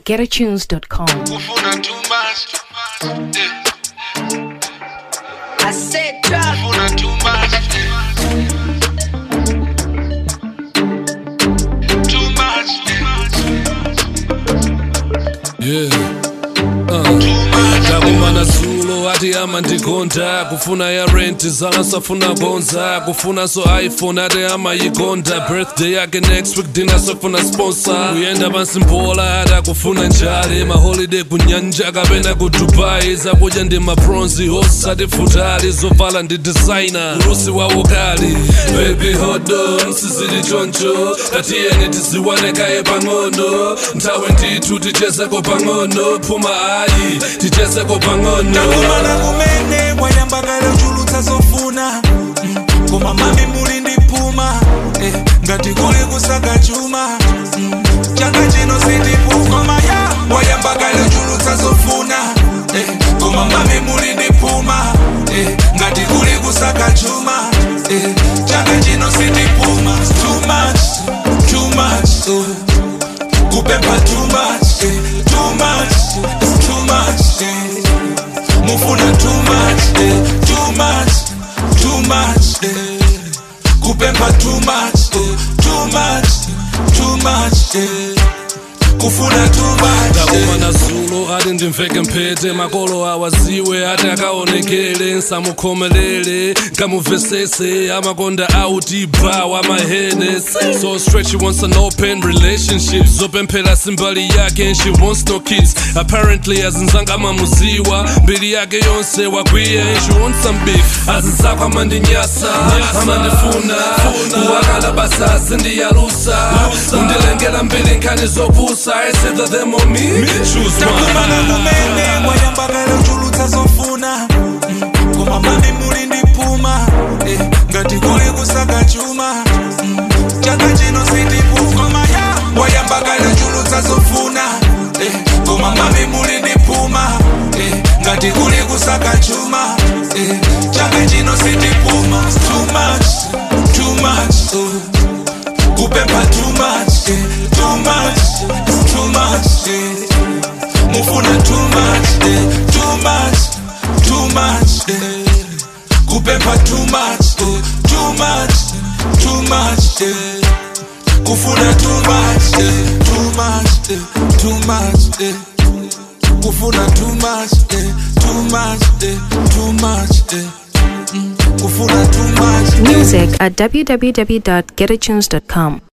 www.getatunes.com. Kufuna too much. I said drop. Kufuna too much. Too much. Yeah. Too much. Takumana zulo ati ama ndigonda kufuna ya rent zanga safuna gonza kufuna so iPhone ati ama yigonda birthday yake next week dina safuna sponsor uyenda bansimbola ati kufuna njale ma holiday kunyanja kapena ku Dubai zakuja ndi ma bronze hosa ati futali zovala ndi designer urusi wa wokali baby hold on sizili choncho tatiyeni tiziwanekaye pang'ono nthawe ndithu tichezeko pang'ono phuma ayi tichezeko pang'ono takumana kumene kwayambakale uchulutsa zofuna koma mami muli ndi phuma ngati kuli kusaka chuma changa chino sindipukoma ya wayambakale uchulutsa zofuna koma mami muli ndi phuma ngati kuli kusaka chuma changa chino sindipuma too much kupemba too much it's too much mufuna too much kupemba too much kufuna too much takumana zulo ati ndimveke mphete makolo awaziwe ati akaonekele nsamukhomelele nkamuvesese amakonda auti bar amahene so straight she wants an open relationship zopemphela simbali yake and she wants no kids apparently azinzanga amamuziwa mbili yake yonse wakwiye and she wants some beef azinzako amandinyasa amandifuna uwakala basazi ndiyalusa undilengela mbili nkhani zopusa I said that them on me choose takumana one kumene mwayambakale uchulutsa zofuna koma mami muli ndi phuma ngati kuli kusaka chuma chaka chino sindipukoma ya wayambakale uchulutsa zofuna koma mami muli ndi phuma ngati kuli kusaka chuma chaka chino sindipuma too much kupemba too much it's too much mufuna too much kupemba too much kufuna too much kufuna too much kufuna too much Music at www.getatunes.com.